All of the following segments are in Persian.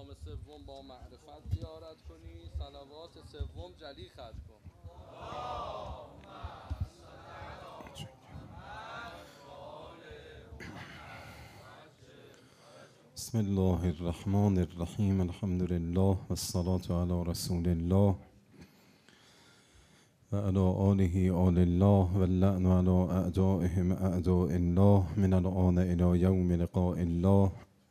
امام سوم با معرفت زیارت کنی، صلوات سوم جلی خرج کن. بسم الله الرحمن الرحیم. الحمد لله والصلاة علی رسول الله و علی آله آل الله واللعن علی اعدائهم اعداء الله من الآن الی یوم لقاء الله.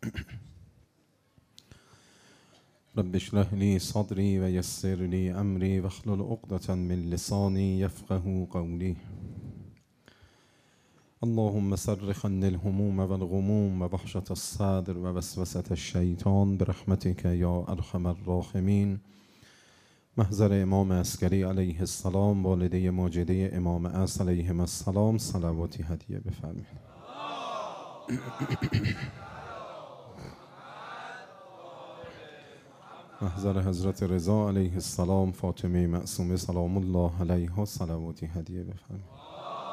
رب اشرح لی صدری و یسر لی امری واحلل عقدة من لسانی یفقهوا قولی. اللهم صرف عني الهموم والغموم ووحشة الصدر ووسوسة الشیطان برحمتك یا ارحم الراحمین. محضر امام عسکری علیه السلام، والده ماجده امام عصر علیهم السلام، صلواتی هدیه بفرمایید. محضر حضرت رضا علیه السلام، فاطمه معصومه سلام الله علیها، صلواتی هدیه بفرمایید.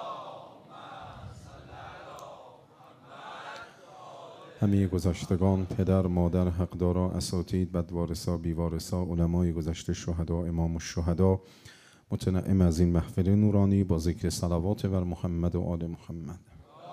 همه گذشتگان، پدر، مادر، حقدارا، اساتید، بدوارثا، بیوارثا، علمای گذشته، شهدا، امام الشهدا، متنعم از این محفل نورانی با ذکر صلوات بر محمد و آل محمد.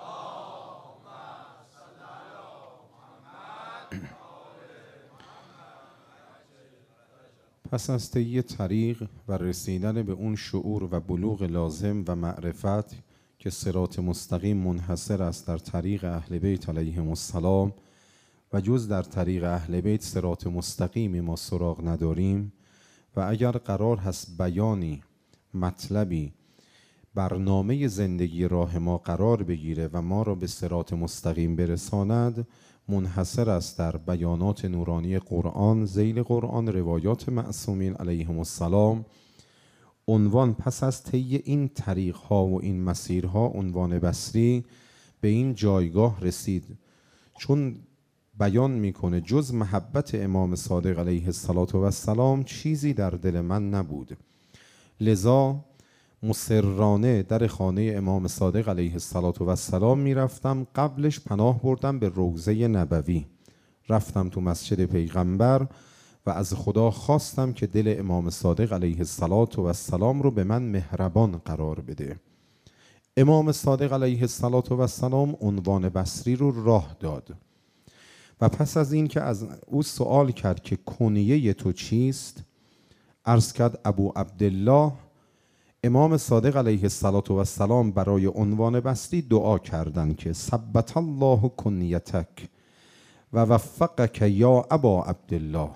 پس از طی طریق و رسیدن به اون شعور و بلوغ لازم و معرفت که صراط مستقیم منحصر است در طریق اهل بیت علیهم السلام و جز در طریق اهل بیت صراط مستقیمی ما سراغ نداریم، و اگر قرار هست بیانی، مطلبی، برنامه زندگی راه ما قرار بگیره و ما را به صراط مستقیم برساند، منحصر است در بیانات نورانی قرآن، ذیل قرآن، روایات معصومین علیهم السلام. عنوان پس از طی این طریق‌ها و این مسیرها، عنوان بصری به این جایگاه رسید، چون بیان میکنه جز محبت امام صادق علیه السلام چیزی در دل من نبود، لذا مصرانه در خانه امام صادق علیه السلام میرفتم. قبلش پناه بردم به روضه نبوی، رفتم تو مسجد پیغمبر و از خدا خواستم که دل امام صادق علیه السلام رو به من مهربان قرار بده. امام صادق علیه السلام عنوان بصری رو راه داد و پس از این که از او سوال کرد که کنیه تو چیست، عرض کرد ابو عبدالله. امام صادق علیه السلام برای عنوان بصری دعا کردند که ثبت الله کنیتک و وفقک یا ابا عبدالله.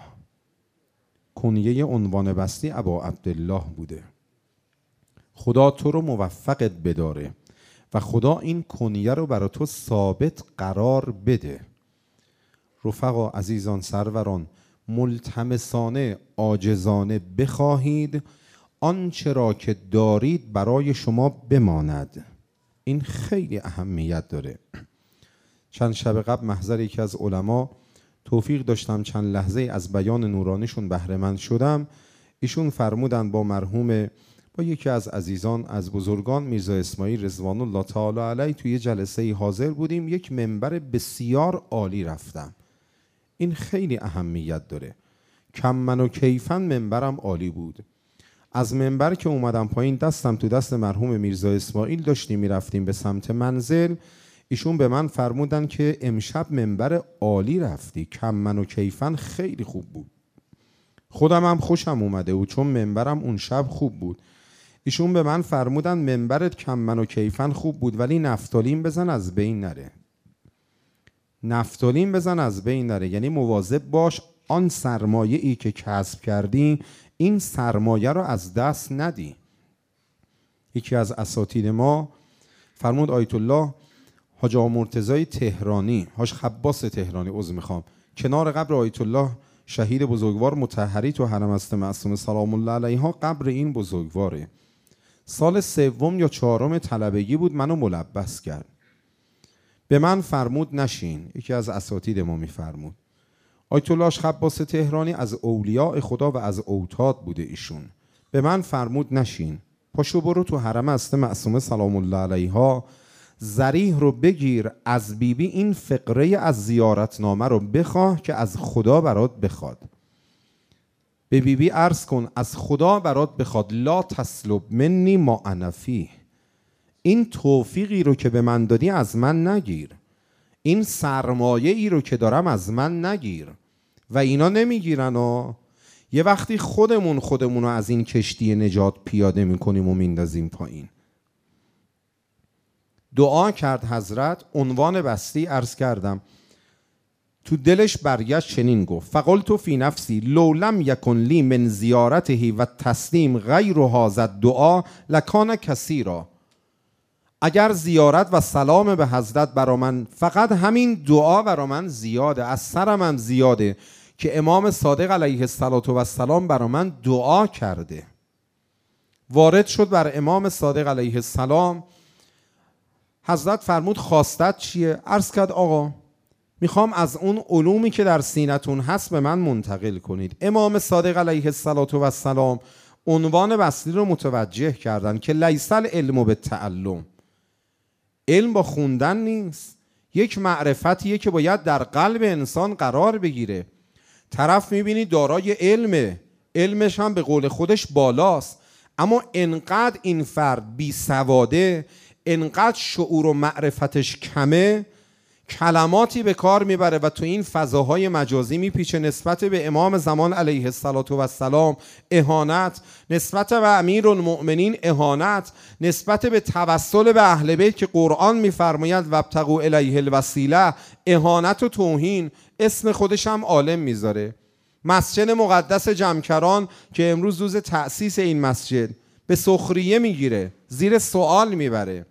کنیه عنوان بصری ابا عبدالله بوده. خدا تو رو موفقت بداره و خدا این کنیه رو برای تو ثابت قرار بده. رفقا، عزیزان، سروران، ملتمسانه، عاجزانه بخواهید آنچه را که دارید برای شما بماند. این خیلی اهمیت داره. چند شب قبل محضر یکی از علما توفیق داشتم چند لحظه از بیان نورانیشون بهره مند شدم. ایشون فرمودن با یکی از عزیزان از بزرگان میرزا اسماعیل رضوان الله تعالی علیه توی جلسه حاضر بودیم، یک منبر بسیار عالی رفتم. این خیلی اهمیت داره. کم من و کیفن منبرم عالی بود. از منبر که اومدم پایین، دستم تو دست مرحوم میرزا اسماعیل داشتیم میرفتیم به سمت منزل. ایشون به من فرمودن که امشب منبر عالی رفتی، کم من و کیفن خیلی خوب بود. خودم هم خوشم اومده بود چون منبرم اون شب خوب بود. ایشون به من فرمودن منبرت کم من و کیفن خوب بود ولی نفتالین بزن از بین نره. نفتالین بزن از بین نره یعنی مواظب باش آن سرمایه ای که کسب کردی، این سرمایه رو از دست ندی. یکی از اساتید ما فرمود آیت الله حاج آقا مرتضی تهرانی، حاج خباس تهرانی، عذر میخوام، کنار قبر آیت الله شهید بزرگوار مطهری تو حرم است معصومه سلام الله علیها، قبر این بزرگواره. سال 3 یا 4 طلبگی بود، منو ملبس کرد. به من فرمود نشین. یکی از اساتید ما میفرمود. آیت الله خباس تهرانی از اولیاء خدا و از اوتاد بوده ایشون. به من فرمود نشین، پاشو برو تو حرم است معصومه سلام الله علیها ذریح رو بگیر از بیبی این فقره از زیارتنامه رو بخواه که از خدا برات بخواد. به بیبی عرض کن از خدا برات بخواد لا تسلب منی ما انا فیه. این توفیقی رو که به من دادی از من نگیر، این سرمایه ای رو که دارم از من نگیر. و اینا نمیگیرن و یه وقتی خودمون رو از این کشتی نجات پیاده میکنیم و میندازیم پایین. دعا کرد حضرت، عنوان بستی عرض کردم، تو دلش برگشت چنین گفت فقلت فی نفسی لو لم یکن لی من زیارته و تسلیم غیر هذا دعا لکان کثیرا. اگر زیارت و سلام به حضرت برا من فقط همین دعا برا من زیاده، از سرم هم زیاده که امام صادق علیه السلام برا من دعا کرده. وارد شد بر امام صادق علیه السلام. حضرت فرمود خواستت چیه؟ عرض کرد آقا میخوام از اون علومی که در سینتون هست به من منتقل کنید. امام صادق علیه السلام عنوان بستی رو متوجه کردن که لیس العلم بالتعلم، علم با خوندن نیست، یک معرفتیه که باید در قلب انسان قرار بگیره. طرف میبینی دارای علمه، علمش هم به قول خودش بالاست، اما انقدر این فرد بی سواده، انقدر شعور و معرفتش کمه، کلماتی به کار میبره و تو این فضاهای مجازی میپیچه نسبت به امام زمان علیه السلام اهانت، نسبت به امیرالمؤمنین اهانت، نسبت به توسل به اهل بیت که قرآن میفرماید وابتغوا الیه الوسیله اهانت و توهین. اسم خودش هم عالم میذاره. مسجد مقدس جمکران که امروز روز تأسیس این مسجد به سخریه میگیره، زیر سوال میبره.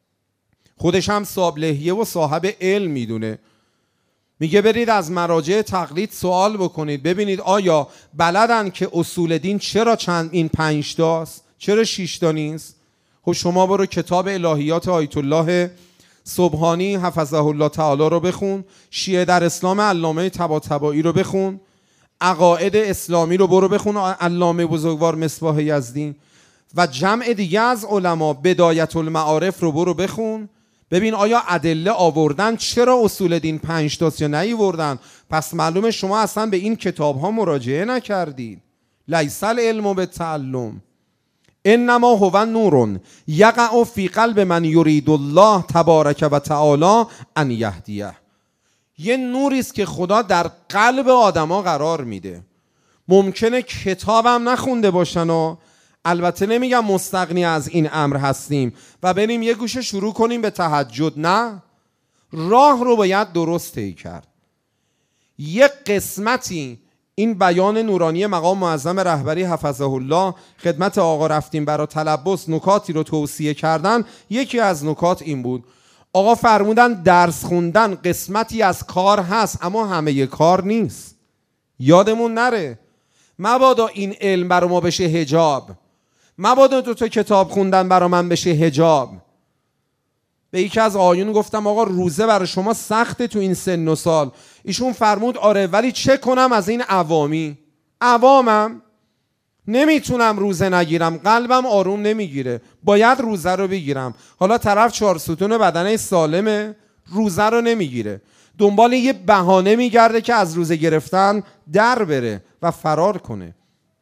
خودش هم صاحب لحیه و صاحب علم میدونه. میگه برید از مراجع تقلید سوال بکنید ببینید آیا بلدن که اصول دین چرا این 5 تاست، چرا 6 تا نیست. خب شما برو کتاب الهیات آیت الله سبحانی حفظه الله تعالی رو بخون، شیعه در اسلام علامه طباطبایی رو بخون، عقاید اسلامی رو برو بخون علامه بزرگوار مصباح یزدی و جمع دیگه از علما بدایت المعارف رو برو بخون ببین آیا ادله آوردن چرا اصول دین 5 تاست یا نیاوردن. پس معلومه شما اصلا به این کتاب ها مراجعه نکردید. لیس العلم بالتعلم انما هو نور یقع فی قلب من یرید الله تبارک و تعالی ان یهدیه. یه نوری است که خدا در قلب آدما قرار میده. ممکنه کتابم نخونده باشن و البته نمیگم مستغنی از این امر هستیم و بریم یه گوشه شروع کنیم به تهجد، نه، راه رو باید درست طی کرد. یک قسمتی این بیان نورانی مقام معظم رهبری حفظه الله خدمت آقا رفتیم برای تلبس نکاتی رو توصیه کردن. یکی از نکات این بود آقا فرمودن درس خوندن قسمتی از کار هست اما همه کار نیست. یادمون نره مبادا این علم برای ما بشه حجاب، مبادا تو کتاب خوندن برای من بشه حجاب. به یکی از آیون گفتم آقا روزه برای شما سخته تو این سن و سال. ایشون فرمود آره ولی چه کنم از این عوامم نمیتونم روزه نگیرم، قلبم آروم نمیگیره، باید روزه رو بگیرم. حالا طرف 4 ستون بدنه سالمه روزه رو نمیگیره، دنبال یه بهانه میگرده که از روزه گرفتن در بره و فرار کنه.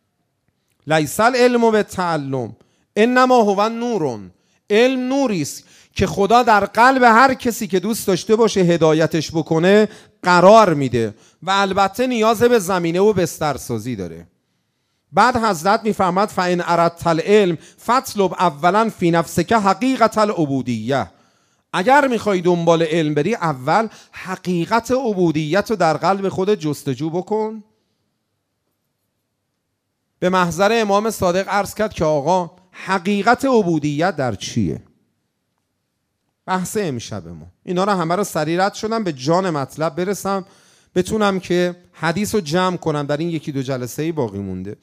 لیس العلم بالتعلم انما هو نور. علم نوری است که خدا در قلب هر کسی که دوست داشته باشه هدایتش بکنه قرار میده و البته نیاز به زمینه و بسترسازی داره. بعد حضرت میفرماد فإن اردت العلم فاطلب اولا فی نفسک حقیقت العبودیه. اگر میخوای دنبال علم بری اول حقیقت عبودیت رو در قلب خودت جستجو بکن. به محضر امام صادق عرض کرد که آقا حقیقت عبودیت در چیه؟ بحث امشب ما اینا رو همه رو سریع رد شدم به جان مطلب برسم بتونم که حدیث رو جمع کنم در این 1-2 جلسه باقی مونده.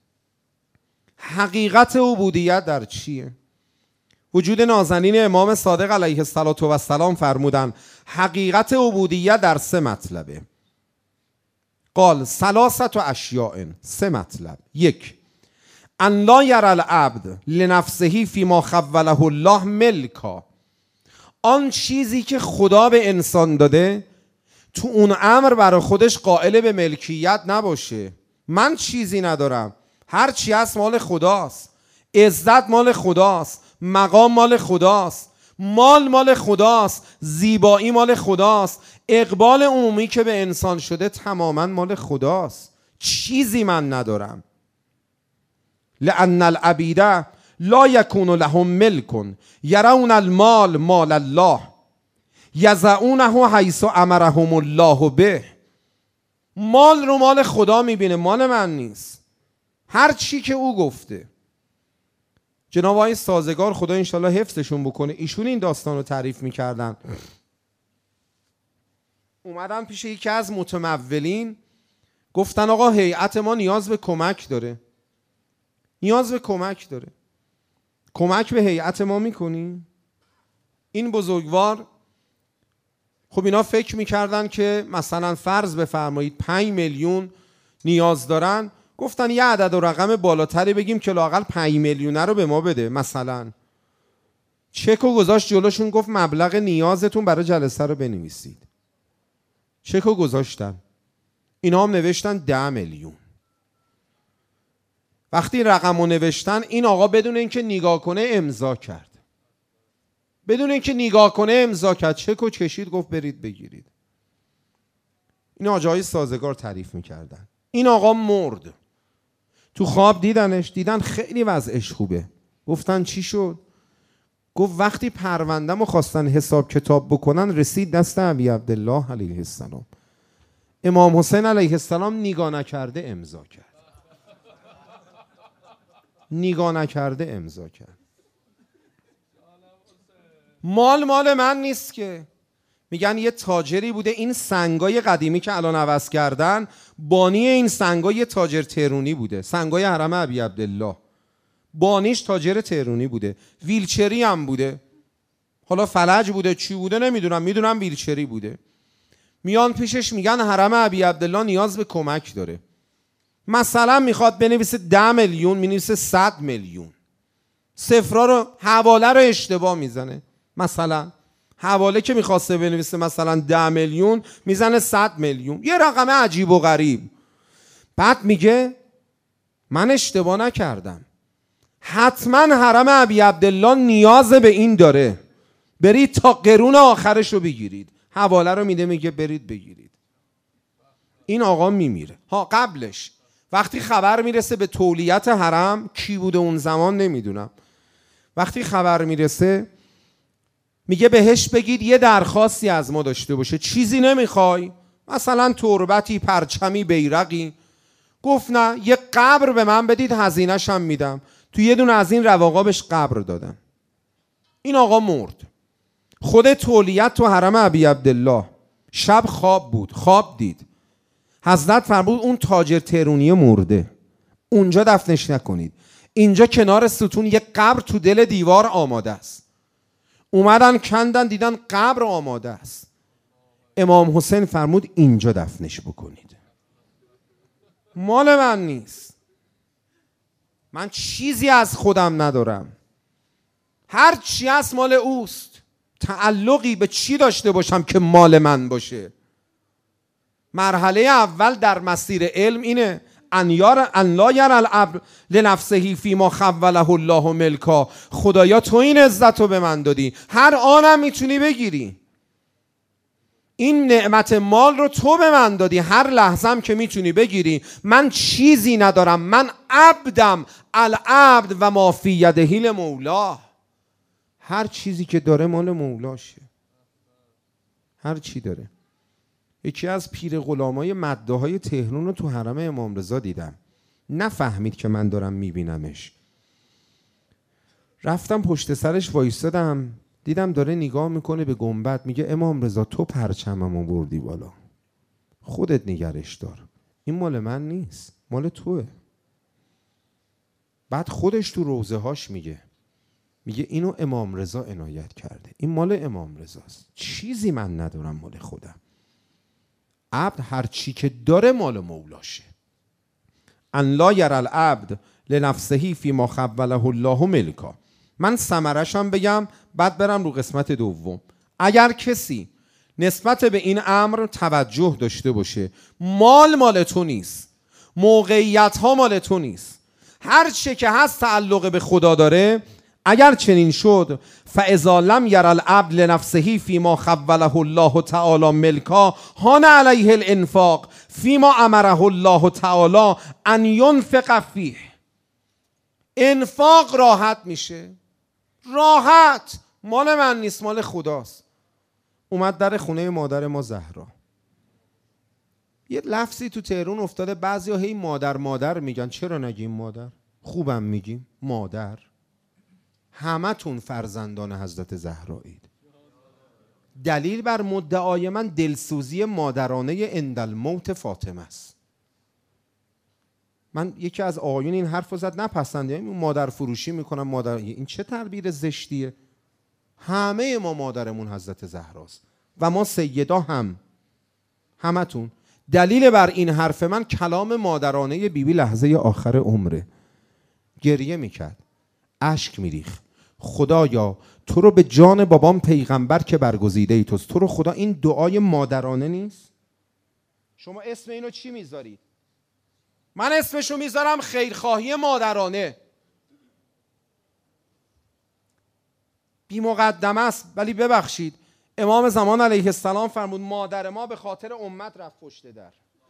حقیقت عبودیت در چیه؟ وجود نازنین امام صادق علیه السلام فرمودن حقیقت عبودیت در 3 مطلبه. قال 3 اشیاء، 3 مطلب. 1 ان لا یری العبد لنفسه فیما خوله الله ملکا. آن چیزی که خدا به انسان داده تو اون امر برای خودش قائل به ملکیت نباشه. من چیزی ندارم، هر چی هست مال خداست. عزت مال خداست، مقام مال خداست، مال خداست، زیبایی مال خداست، اقبال عمومی که به انسان شده تماما مال خداست. چیزی من ندارم. لأن العبید لا یکون لهم ملک یرون المال مال الله یضعونه حیث امرهم الله به. مال رو مال خدا میبینه، مال من نیست. هر چی که او گفته. جناب آقای سازگار خدا انشالله حفظشون بکنه، ایشون این داستان رو تعریف میکردن. اومدن پیش یکی از متمولین، گفتن آقا هیئت ما نیاز به کمک داره، نیاز به کمک داره، کمک به هیئت ما میکنی؟ این بزرگوار خب اینا فکر میکردن که مثلا فرض بفرمایید 5 میلیون نیاز دارن، گفتن یه عدد و رقم بالاتری بگیم که لااقل 5 میلیونه رو به ما بده. مثلا چکو گذاشت جلوشون، گفت مبلغ نیازتون برای جلسه رو بنویسید. چکو گذاشتن، اینا هم نوشتن 10 میلیون. وقتی رقم رو نوشتن، این آقا بدون اینکه نگاه کنه امضا کرد. بدون اینکه نگاه کنه امضا کرد، چکو کشید، گفت برید بگیرید. این آجای سازگار تعریف میکردن. این آقا مرد. تو خواب دیدنش، دیدن خیلی وضعش خوبه. گفتن چی شد؟ گفت وقتی پرونده‌مو خواستن حساب کتاب بکنن، رسید دست ابی عبدالله علیه السلام. امام حسین علیه السلام نگاه نکرده امضا کرد. نگاه نکرده امضا کرد. مال من نیست که. میگن یه تاجری بوده، این سنگای قدیمی که الان عوض کردن، بانی این سنگای تاجر تهرونی بوده، سنگای حرم ابی عبدالله. بانیش تاجر تهرونی بوده، ویلچری هم بوده. حالا فلج بوده چی بوده نمیدونم، میدونم ویلچری بوده. میان پیشش میگن حرم ابی عبدالله نیاز به کمک داره. مثلا میخواد بنویسه 10 میلیون، مینویسه 100 میلیون. صفرا رو، حواله رو اشتباه میزنه. مثلا حواله که میخواسته بنویسه مثلا 10 میلیون، میزنه 100 میلیون، یه رقم عجیب و غریب. بعد میگه من اشتباه نکردم، حتما حرم ابی عبدالله نیاز به این داره، برید تا قرون آخرش رو بگیرید. حواله رو میده، میگه برید بگیرید. این آقا میمیره. قبلش وقتی خبر میرسه به تولیت حرم، کی بوده اون زمان نمیدونم، وقتی خبر میرسه میگه بهش بگید یه درخواستی از ما داشته باشه. چیزی نمیخوای؟ مثلا تربتی، پرچمی، بیرقی؟ گفت نه، یه قبر به من بدید، هزینه‌ش هم میدم. تو یه دونه از این رواقا بهش قبر دادن. این آقا مرد. خود تولیت تو حرم ابی عبدالله. شب خواب بود، خواب دید حضرت فرمود اون تاجر تهرونی مرده، اونجا دفنش نکنید، اینجا کنار ستون یه قبر تو دل دیوار آماده است. اومدن کندن، دیدن قبر آماده است. امام حسین فرمود اینجا دفنش بکنید. مال من نیست، من چیزی از خودم ندارم، هر چی هست مال اوست. تعلقی به چی داشته باشم که مال من باشه؟ مرحله اول در مسیر علم اینه، ان لا یر العبد لنفسه فیما خوله الله ملکا. خدایا تو این عزت رو به من دادی، هر آنم میتونی بگیری. این نعمت مال رو تو به من دادی، هر لحظم که میتونی بگیری. من چیزی ندارم، من عبدم، العبد و ما فی یده لمولاه. هر چیزی که داره مال مولاشه، هر چی داره. یکی از پیر غلامای مداحای تهران رو تو حرم امام رضا دیدم، نفهمید که من دارم میبینمش. رفتم پشت سرش وایستادم، دیدم داره نگاه میکنه به گنبد. میگه امام رضا تو پرچممو بردی بالا، خودت نگرش دار، این مال من نیست، مال توه. بعد خودش تو روزه هاش میگه اینو امام رضا عنایت کرده، این مال امام رضاست، چیزی من ندارم مال خودم. عبد هر چی که داره مال مولاشه. ان لا یر العبد لنفسه فیما خوله الله ملکا. من ثمرش هم بگم بعد برم رو قسمت دوم. اگر کسی نسبت به این امر توجه داشته باشه، مال تو نیست، موقعیت ها مال تو نیست، هر چه که هست تعلق به خدا داره. اگر چنین شد فاذا لم یر العبد لنفسه فیما خوله الله تعالی ملکا هان علیه الانفاق فیما امره الله تعالی ان ینفق فیه. انفاق راحت میشه، راحت، مال من نیست، مال خداست. اومد در خونه مادر ما زهرا. یه لفظی تو تهران افتاده، بعضیا هی مادر مادر میگن. چرا نگیم مادر؟ خوبم میگیم مادر. همه تون فرزندان حضرت زهرایید. دلیل بر مدعای من دلسوزی مادرانه عندالموت فاطمه است. من یکی از آقایون این حرف رو زد، نپسندید، مادر فروشی میکنم مادر، این چه تعبیر زشتیه؟ همه ما مادرمون حضرت زهراست و ما سیدا هم، همتون. دلیل بر این حرف من کلام مادرانه بیبی لحظه آخر عمره. گریه میکرد، اشک میریخت. خدایا تو رو به جان بابام پیغمبر که برگزیده ای توست، تو رو خدا این دعای مادرانه نیست؟ شما اسم اینو چی میذارید؟ من اسمشو میذارم خیرخواهی مادرانه. بی مقدمه است، ولی ببخشید امام زمان علیه السلام فرمود مادر ما به خاطر امت رفت پشت در.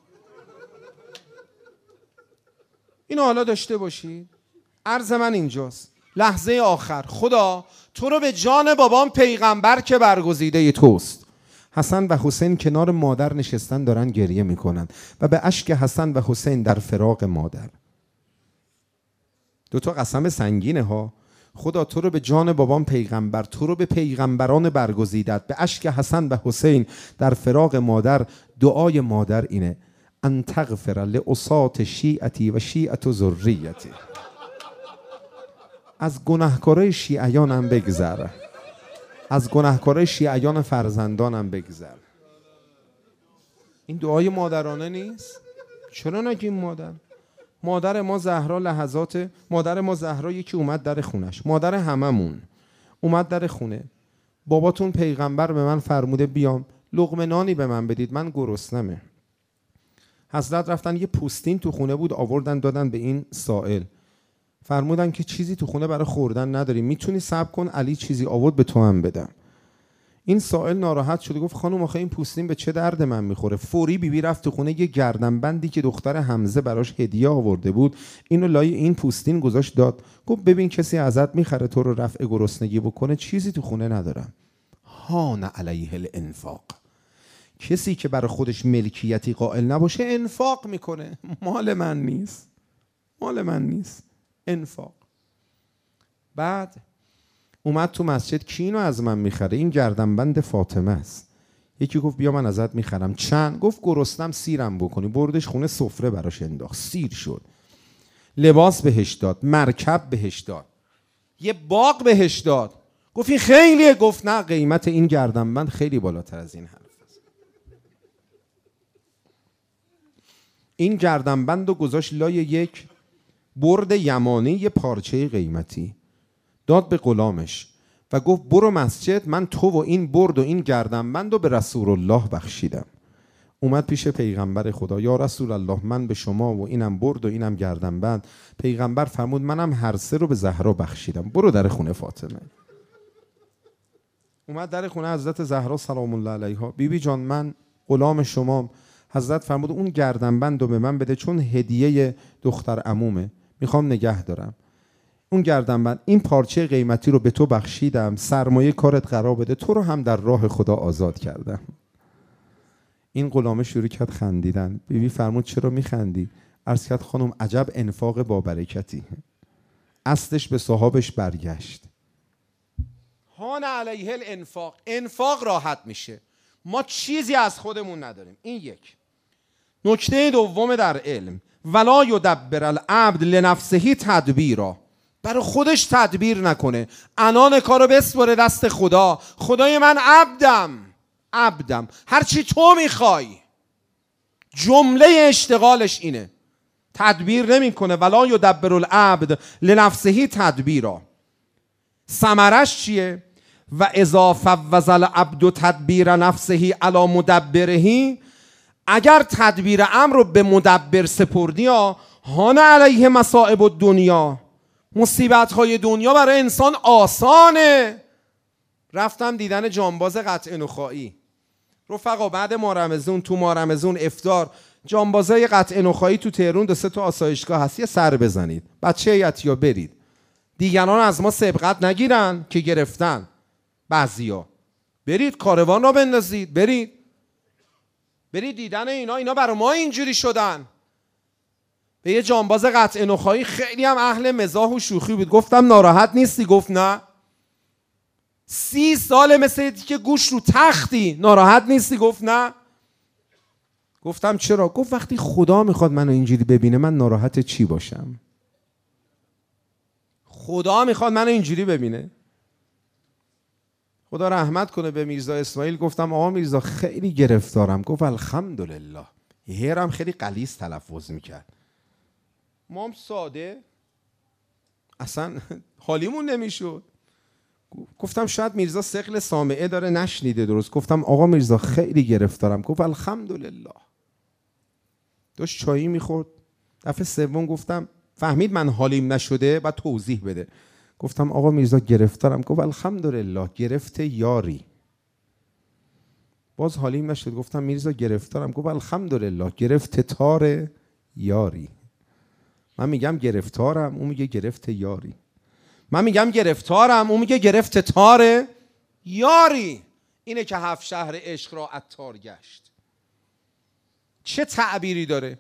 اینو حالا داشته باشید. عرض من اینجاست، لحظه آخر، خدا تو رو به جان بابام پیغمبر که برگزیده توست. حسن و حسین کنار مادر نشستن دارن گریه میکنن و به اشک حسن و حسین در فراق مادر. دوتا قسم سنگینه ها. خدا تو رو به جان بابام پیغمبر، تو رو به پیغمبران برگزیدت، به اشک حسن و حسین در فراق مادر. دعای مادر اینه ان تغفر لعصات شیعتی و شیعت ذریتی. از گناهکارای شیعیانم بگذر، از گناهکارای شیعیان فرزندانم بگذر. این دعای مادرانه نیست؟ چرا نگیم مادر؟ مادر ما زهرا لحظات، مادر ما زهرا یکی اومد در خونش، مادر هممون اومد در خونه. باباتون پیغمبر به من فرموده بیام لقمه نانی به من بدید، من گرسنمه. حضرت رفتن یه پوستین تو خونه بود آوردن دادن به این سائل، فرمودن که چیزی تو خونه برای خوردن نداری، میتونی صبر کن علی چیزی آورد به تو هم بدم. این سائل ناراحت شده گفت خانم آخه این پوستین به چه درد من میخوره؟ فوری بیبی رفت تو خونه یه گردنبندی که دختر حمزه براش هدیه آورده بود اینو لای این پوستین گذاشت داد. گفت ببین کسی ازت میخره تو رو رفع گرسنگی بکنه، چیزی تو خونه ندارم. هان علیه الانفاق. کسی که برای خودش ملکیتی قائل نباشه انفاق میکنه. مال من نیست، مال من نیست. انفاق. بعد اومد تو مسجد کی اینو از من میخره؟ این گردنبند فاطمه است. یکی گفت بیا من ازت میخرم. چند؟ گفت گرسنم سیرم بکنی. بردش خونه سفره براش انداخت، سیر شد. لباس بهش داد، مرکب بهش داد، یه باغ بهش داد. گفت این خیلیه. گفت نه، قیمت این گردنبند خیلی بالاتر از این حرف است. این گردنبند رو گذاشت لای یک برد یمانی، یه پارچه قیمتی، داد به غلامش و گفت برو مسجد، من تو و این برد و این گردنبند رو به رسول الله بخشیدم. اومد پیش پیغمبر خدا، یا رسول الله من به شما و اینم برد و اینم گردنبند. پیغمبر فرمود منم هر سه رو به زهرا بخشیدم، برو در خونه فاطمه. اومد در خونه حضرت زهرا سلام الله علیها. بیبی جان من غلام شمام. حضرت فرمود اون گردنبند رو به من بده چون هدیه دختر عمومه، میخوام نگه دارم. اون گردنبند، این پارچه قیمتی رو به تو بخشیدم، سرمایه کارت قرار بده، تو رو هم در راه خدا آزاد کردم. این غلامه شروع کرد خندیدن. بیبی فرمود چرا میخندی؟ عرض کرد خانم عجب انفاق با برکتی. اصلش به صاحبش برگشت. هان علیه الانفاق. انفاق راحت میشه. ما چیزی از خودمون نداریم. این یک. نکته دوم در علم، ولا یدبر العبد لنفسه تدبیرا. برای خودش تدبیر نکنه، انان کارو بسپره دست خدا. خدای من عبدم، هرچی تو میخوای. جمله اشتغالش اینه، تدبیر نمیکنه. ولا یدبر العبد لنفسه تدبیرا. ثمرش چیه؟ و اذا فوض العبد تدبیر نفسه علی مدبره، اگر تدبیر امر رو به مدبر سپردی هان علیه مصائب الدنیا، مصیبت های دنیا برای انسان آسانه. رفتم دیدن جانباز قطع نخاعی. رفقا بعد ماه رمضان، تو ماه رمضان افطار، جانبازای قطع نخاعی تو تهران 2-3 تا آسایشگاه هست، یه سر بزنید. بچه یتیا برید، دیگران از ما سبقت نگیرن که گرفتن. بعضیا برید کاروان را بندازید، برید دیدن اینا برای ما اینجوری شدن. به یه جانباز قطع نخاعی خیلی هم اهل مزاح و شوخی بود، گفتم ناراحت نیستی؟ گفت نه. 30 ساله مثل که گوش رو تختی، ناراحت نیستی؟ گفت نه. گفتم چرا؟ گفت وقتی خدا میخواد منو اینجوری ببینه من ناراحت چی باشم؟ خدا میخواد منو اینجوری ببینه. خدا رحمت کنه به میرزا اسماعیل. گفتم آقا میرزا خیلی گرفتارم. گفت الحمدلله. هرم خیلی غلیظ تلفظ میکرد. ما هم ساده اصلا حالیمون نمیشد. گفتم شاید میرزا ثقل سامعه داره نشنیده درست. گفتم آقا میرزا خیلی گرفتارم. گفت الحمدلله. داشت چایی میخورد. دفعه سوم گفتم فهمید من حالیم نشده بعد توضیح بده. گفتم آقا میرزا گرفتارم. گفت الحمدلله. گرفت یاری. باز حالیم نشد. گفتم میرزا گرفتارم. گفت الحمدلله. گرفت تار یاری. من میگم گرفتارم، اون میگه گرفت یاری. من میگم گرفتارم، اون میگه گرفت تار یاری. اینه که 7 شهر عشق را عطار گشت. چه تعبیری داره؟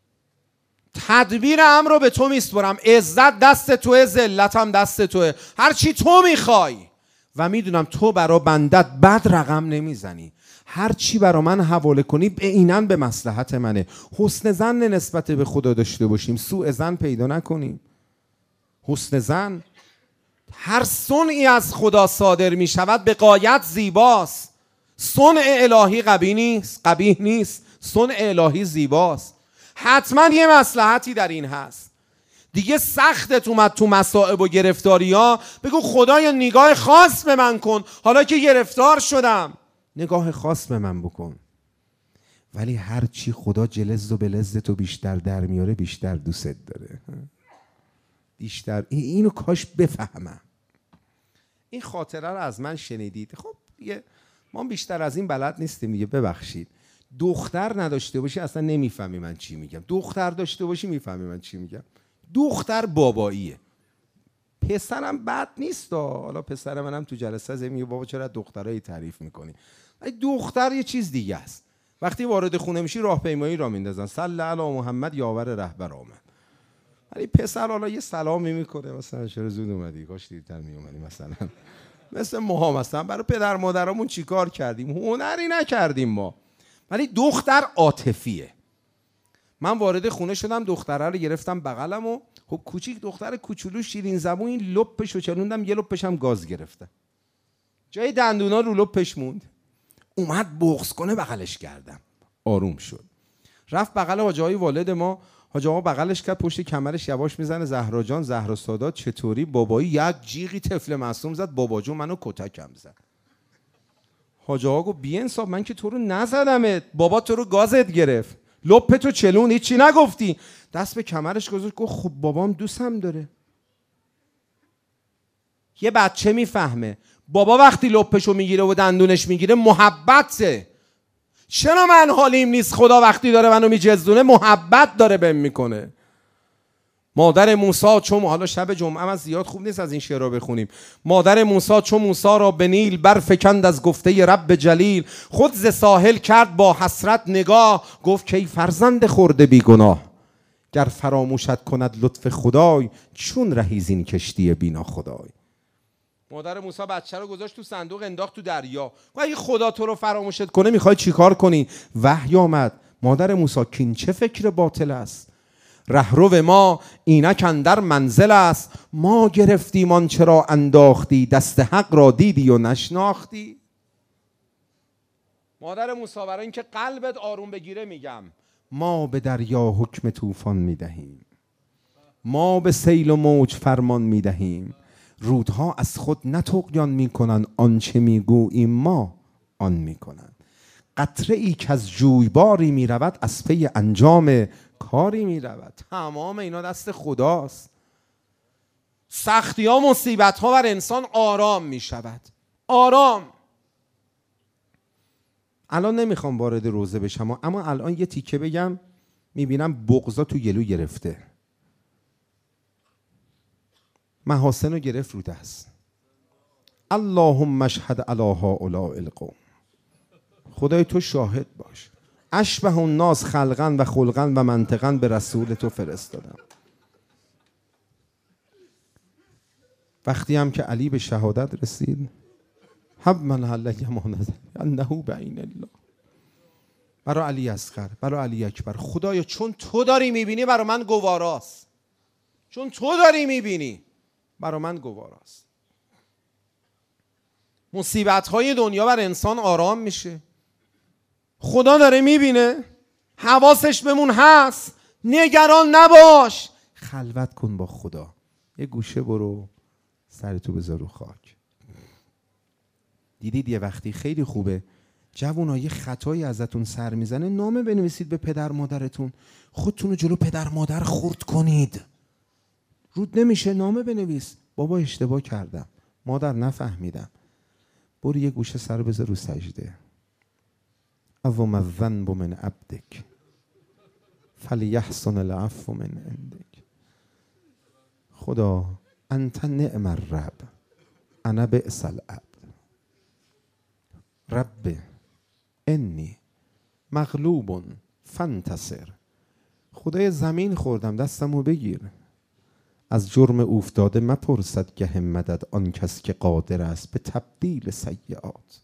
تدبیر امر رو به تو میسپرم. عزت دست توه، ذلتم دست توه، هر چی تو میخوای. و میدونم تو برا بندت بد رقم نمیزنی. هر چی برا من حواله کنی اینن به مصلحت منه. حسن ظن نسبت به خدا داشته باشیم، سوء ظن پیدا نکنیم. حسن ظن، هر صنعی از خدا صادر می شود به غایت زیباست. صنع الهی قبیح نیست. صنع الهی زیباست. حتما یه مصلحتی در این هست. دیگه سختت اومد تو مصائب و گرفتاری ها، بگو خدایا نگاه خاص به من کن. حالا که گرفتار شدم نگاه خاص به من بکن. ولی هر چی خدا جلز و بلز تو بیشتر در میاره بیشتر دوست داره. بیشتر اینو کاش بفهمم. این خاطره رو از من شنیدید. خب دیگه ما بیشتر از این بلد نیستیم دیگه، ببخشید. دختر نداشته باشی اصلا نمیفهمی من چی میگم. دختر داشته باشی میفهمی من چی میگم. دختر باباییه. پسرم بد نیست. حالا پسر منم تو جلسه از میگه بابا چرا دخترایی تعریف میکنی. دختر یه چیز دیگه است. وقتی وارد خونه میشی راهپیمایی را میندازن، صلی علی محمد یاور رهبر آمد. ولی پسر حالا یه سلامی میکنه، مثلا چرا زود اومدی، کاش دیرتر میومدی، مثلا مثل ما مثلا برای پدر مادرامون چیکار کردیم؟ هنری نکردیم ما. ولی دختر عاطفیه. من وارد خونه شدم، دختره رو گرفتم بغلم و خب کوچیک دختر کوچولو شیرین زبون، این لپشو چلوندم، یه لپش هم گاز گرفته، جای دندونا رو لپش موند. اومد بغض کنه بغلش کردم، آروم شد. رفت بغل حاج آقای والد ما، حاج آقا بغلش کرد، پشت کمرش یواش میزنه زهرا جان، زهرا سادات چطوری؟ بابایی یک جیغی طفل معصوم زد، بابا جون منو کتکم زد. حاج آقا گفت بی انصاف، من که تو رو نزدمت، بابا تو رو گازت گرفت، لپ تو چلون، هیچی نگفتی. دست به کمرش گذاشت، گفت خب بابام دوستم داره. یه بچه میفهمه بابا وقتی لپشو میگیره و دندونش میگیره محبته. چرا من حالیم نیست؟ خدا وقتی داره منو میجزدونه محبت داره بهم میکنه. مادر موسی چون، حالا شب جمعه از زیاد خوب نیست از این شعرها بخونیم. مادر موسی چون موسی را به نیل برفکند از گفته رب جلیل، خود ز ساحل کرد با حسرت نگاه، گفت که ای فرزند خرده بی گناه، گر فراموشت کند لطف خدای، چون رهی زین کشتی بینا خدای. مادر موسی بچه رو گذاشت تو صندوق، انداخت تو دریا. و اگه خدا تو رو فراموشت کنه میخوای چیکار کنی؟ وحی آمد، مادر موسی کین چه فکر باطل است، رهرو ما اینک اندر منزل است، ما گرفتیم آن چرا انداختی، دست حق را دیدی و نشناختی. مادر موسی برای اینکه قلبت آروم بگیره میگم ما به دریا حکم طوفان میدهیم، ما به سیل و موج فرمان میدهیم، رودها از خود نطغیان میکنند، آنچه میگوییم ما آن میکنند. قطره ای که از جویباری میرود، از پی انجام کاری میرود. تمام اینا دست خداست. سختی ها، مصیبت ها بر انسان آرام میشود. آرام. الان نمیخوام وارد روزه بشم، اما الان یه تیکه بگم. میبینم بغضا تو گلو گرفته، محاسن رو گرفت رو دست. اللهم اشهد علی هؤلاء القوم. خدای تو شاهد باش، اشبه الناس خلقا و خلقا و منطقا به رسول تو فرستادم. وقتی هم که علی به شهادت رسید، حب من علی مانده انه بعین الله، برای علی اصغر، برای علی اکبر، خدایا چون تو داری میبینی برای من گواراست، چون تو داری میبینی برای من گواراست. مصیبت های دنیا بر انسان آرام میشه. خدا داره میبینه، حواسش بمون هست، نگران نباش، خلوت کن با خدا. یه گوشه برو، سرتو بذار رو خاک. دیدید یه وقتی خیلی خوبه جوونا یه خطایی ازتون سر میزنه، نامه بنویسید به پدر مادرتون، خودتون رو جلو پدر مادر خورد کنید. رود نمیشه، نامه بنویس، بابا اشتباه کردم، مادر نفهمیدم. برو یه گوشه سر بذار رو سجده. اوم الذنب من عبدک فلیحسن العفو من عندک. خدا انت نعم الرب انا بئس العبد. رب انی مغلوب فانتصر. خدای زمین خوردم، دستمو بگیر. از جرم اوفتاده مپرسد گه مدد، آن کس که قادر است به تبدیل سیئات.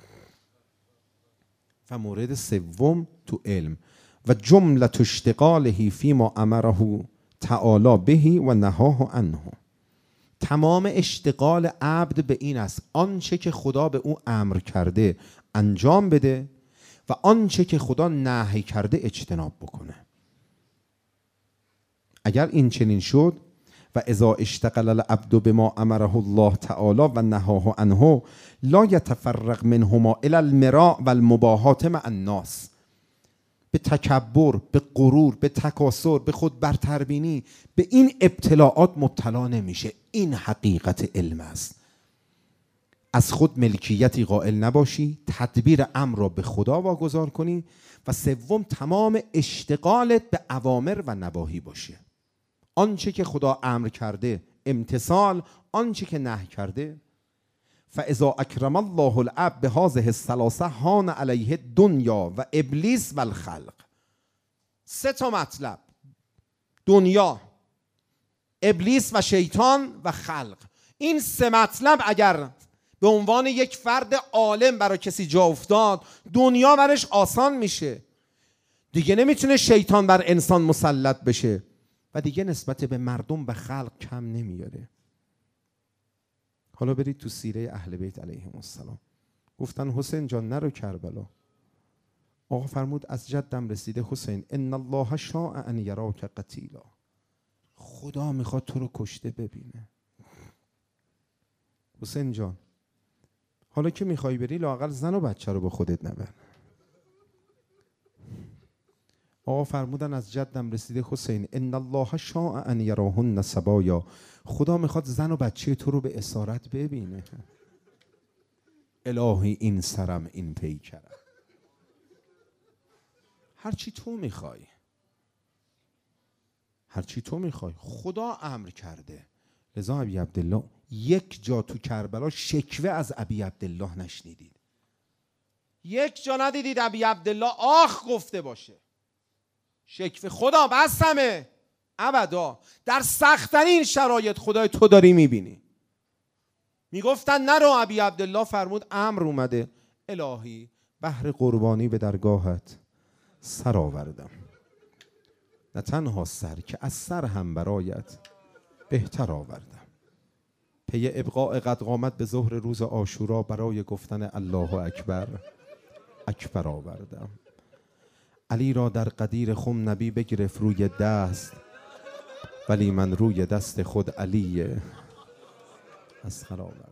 و مورد سوم تو علم، و جمله اشتغاله فیما امره تعالی بهی و نهاه عنه. تمام اشتغال عبد به این است آنچه که خدا به او امر کرده انجام بده و آنچه که خدا نهی کرده اجتناب بکنه. اگر این چنین شد، و اذا اشتغل العبد بما امره الله تعالی و نهاه عنه لا یتفرق منهما الی المراء و المباهات مع الناس. به تکبر، به غرور، به تکاسر، به خود برتربینی، به این ابتلاعات مبتلا نمیشه. این حقیقت علم است. از خود ملکیتی قائل نباشی، تدبیر امر را به خدا واگذار کنی، و سوم تمام اشتغالت به اوامر و نواهی باشه. آنچه که خدا امر کرده امتثال، آنچه که نهی کرده. فاذا اکرم الله العبد بهذه الثلاثه هان علیه دنیا و ابلیس و الخلق. سه تا مطلب: دنیا، ابلیس و شیطان و خلق. این سه مطلب اگر به عنوان یک فرد عالم برای کسی جا افتاد، دنیا برش آسان میشه. دیگه نمیتونه شیطان بر انسان مسلط بشه و دیگه نسبت به مردم و خلق کم نمیاره. حالا برید تو سیره اهل بیت علیهم السلام. گفتن حسین جان نرو کربلا. آقا فرمود از جدم رسیده حسین ان الله شاء ان یراک قتیلا. خدا میخواد تو رو کشته ببینه. حسین جان حالا که میخوای بری لااقل زن و بچه رو با خودت نبر. آقا فرمودن از جدم رسیده حسین ان الله شاء ان یراهن سبایا. خدا میخواد زن و بچه تو رو به اسارت ببینه. الهی این سرم این پیکرم. هرچی تو میخوای، هرچی تو میخوای، خدا امر کرده. لذا ابی عبدالله یک جا تو کربلا شکوه از ابی عبدالله نشنیدید. یک جا ندیدید ابی عبدالله آخ گفته باشه. شکوه خدا بسمه ابدا. در سخت‌ترین شرایط خدای تو داری میبینی. میگفتن نرو، ابی عبدالله فرمود امر اومده. الهی بهر قربانی به درگاهت سر آوردم، نه تنها سر که از سر هم برایت بهتر آوردم. پی ابقاء قد قامت به ظهر روز عاشورا برای گفتن الله اکبر اکبر آوردم. علی را در قدیر خم نبی بگرفت روی دست، ولی من روی دست خود علیه تسخر آوردم.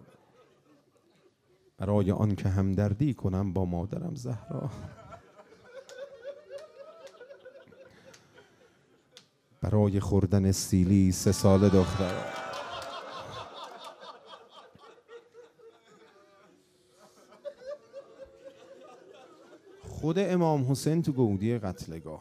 برای آن که همدردی کنم با مادرم زهرا، برای خوردن سیلی 3 ساله دختر. خود امام حسین تو گودی قتلگاه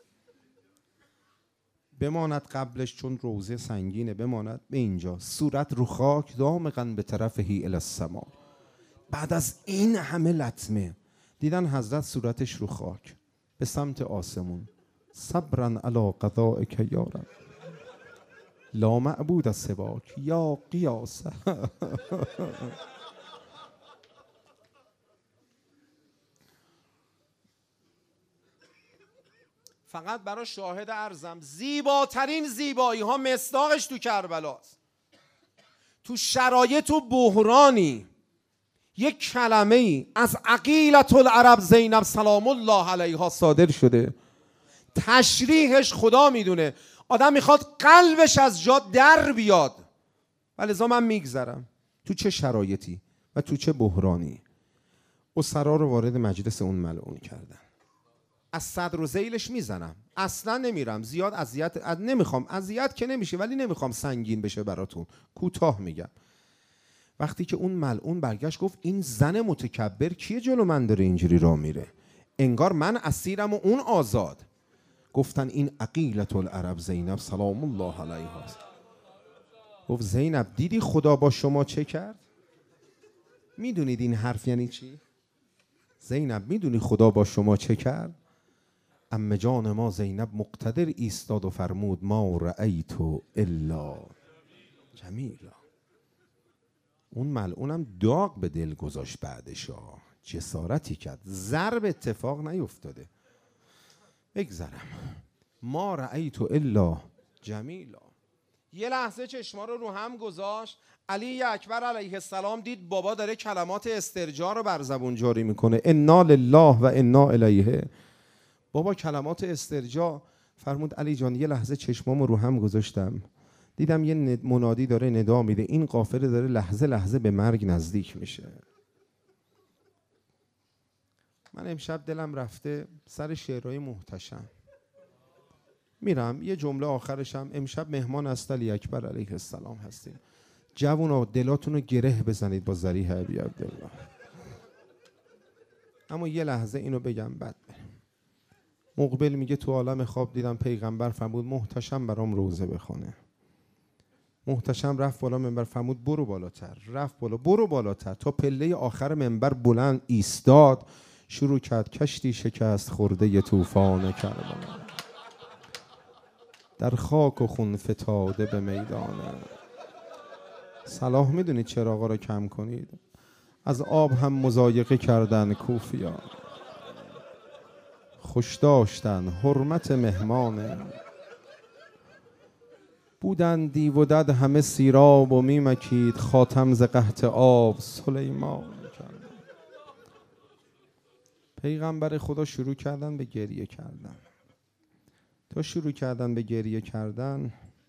بماند قبلش، چون روزه سنگینه، بماند به اینجا، صورت رو خاک، دامغا به طرف الی السما. بعد از این همه لطمه دیدن حضرت صورتش رو خاک به سمت آسمون. صبرا علی قضائک یا رب، لا معبود سواک یا قیاس. فقط برای شاهد عرضم، زیباترین زیبایی ها مصداقش تو کربلاست. تو شرایط و بحرانی یک کلمه ای از عقیلة العرب زینب سلام الله علیها صادر شده، تشریحش خدا میدونه. آدم میخواد قلبش از جا در بیاد. ولذا من میگذرم تو چه شرایطی و تو چه بحرانی اسرا رو وارد مجلس اون ملعون کردن. از صدر و ذیلش میزنم، اصلا نمیرم زیاد اذیت، نمیخوام اذیت که نمیشه، ولی نمیخوام سنگین بشه براتون، کوتاه میگم. وقتی که اون ملعون برگشت گفت این زن متکبر کیه جلو من داره اینجوری راه میره، انگار من اسیرم و اون آزاد. گفتن این عقیلة العرب زینب سلام الله علیها. گفت زینب دیدی خدا با شما چه کرد؟ میدونید این حرف یعنی چی؟ زینب میدونی خدا با شما چه کرد؟ عمه جان ما زینب مقتدر ایستاد و فرمود ما رأیت الا جمیلا. اون ملعونم داغ به دل گذاشت بعدش، جسارتی کرد، ضرب اتفاق نیفتاده. بگذرم. ما رأیت الا جمیلا. یه لحظه چشما رو هم گذاشت. علی اکبر علیه السلام دید بابا داره کلمات استرجاع رو بر زبون جاری میکنه، انا لله و انا الیه. بابا کلمات استرجاع. فرمود علی جان یه لحظه چشمامو رو هم گذاشتم، دیدم یه منادی داره ندا میده، این قافله داره لحظه لحظه به مرگ نزدیک میشه. من امشب دلم رفته سر شعرهای محتشم. میرم یه جمله آخرشم، امشب مهمان است علی اکبر علیه السلام هستیم، جوونا دلاتون رو گره بزنید با ذریح ابی عبدالله. اما یه لحظه اینو بگم بعد برم. مقبل میگه تو عالم خواب دیدم پیغمبر فرمود محتشم برام روزه بخونه. محتشم رفت بالا منبر، فرمود برو بالاتر. رفت بالا، برو بالاتر، تا پله آخر منبر بلند ایستاد، شروع کرد کشتی شکست خورده طوفان کربلا، در خاک و خون فتاده به میدانه. صلاح میدونید چرا آقا رو کم کنید؟ از آب هم مضایقه کردن کوفیا، خوش داشتن حرمت مهمانه. بودن دیو و دد همه سیراب و میمکید، خاتم ز قحط آب سلیمان کرد. پیغمبر خدا شروع کردن به گریه کردن. تا شروع کردن به گریه کردن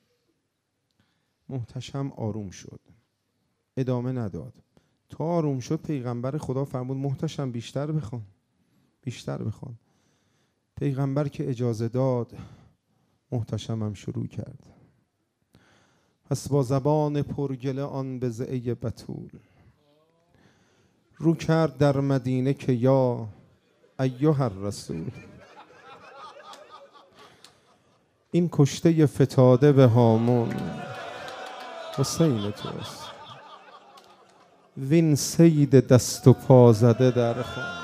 محتشم آروم شد، ادامه نداد. تا آروم شد پیغمبر خدا فرمود محتشم بیشتر بخون، بیشتر بخون. پیغمبر که اجازه داد محتشم هم شروع کرد. پس با زبان پرگله آن بضعه بتول رو کرد در مدینه که یا ایها الرسول، این کشته فتاده به هامون حسین توست، وین سید دست و پا زده در خون.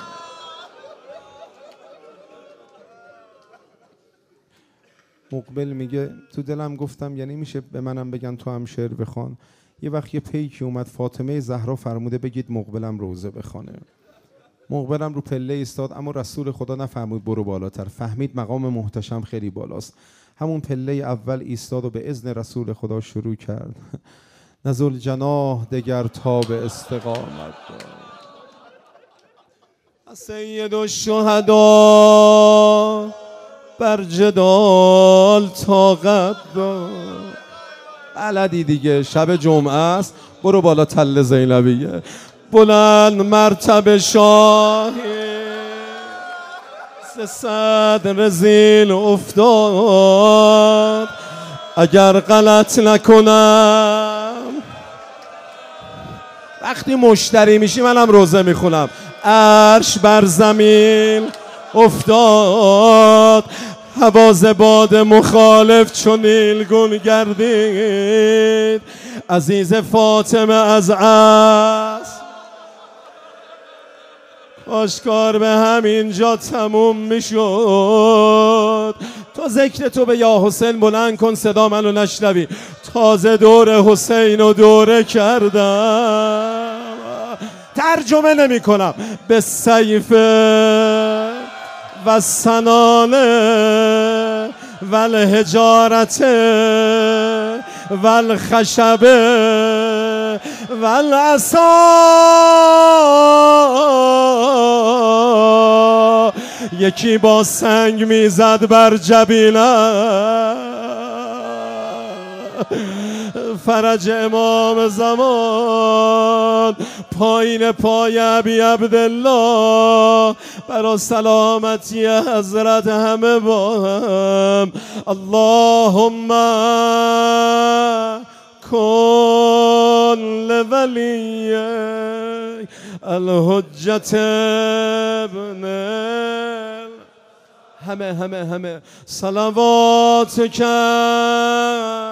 مقبل میگه تو دلم گفتم یعنی میشه به منم بگن تو هم شعر بخوان. یه وقت یه پیکی اومد فاطمه زهرا فرموده بگید مقبلم روزه بخونه. مقبلم رو پله ایستاد، اما رسول خدا نفهمید برو بالاتر، فهمید مقام محتشم خیلی بالاست. همون پله اول ایستاد و به اذن رسول خدا شروع کرد نزل جناح دگر تا به استقامت. سید الشهدا بر جدال طاقت دار، بلدی دیگه، شب جمعه است، برو بالا تل زینبیه. بلند مرتبه شاهی صد رزیل افتاد، اگر غلط نکنم. وقتی مشتری میشی منم روزه میخونم. عرش بر زمین افتاد، حواز باد مخالف چون نیلگون گردید. عزیز فاطمه از عصر کاشکار به همین جا تموم میشد. تو ذکر تو به یا حسین بلند کن، صدا منو نشنوی. تازه دور حسین رو دوره کردم. ترجمه نمی کنم. به سیف و سنانه و الحجارت و الخشب و العصا، یکی با سنگ میزد بر جبینم. فرج امام زمان پایین پای ابی عبدالله، برا سلامتی حضرت همه با هم. اللهم کن لولی الحجت ابن همه صلوات کن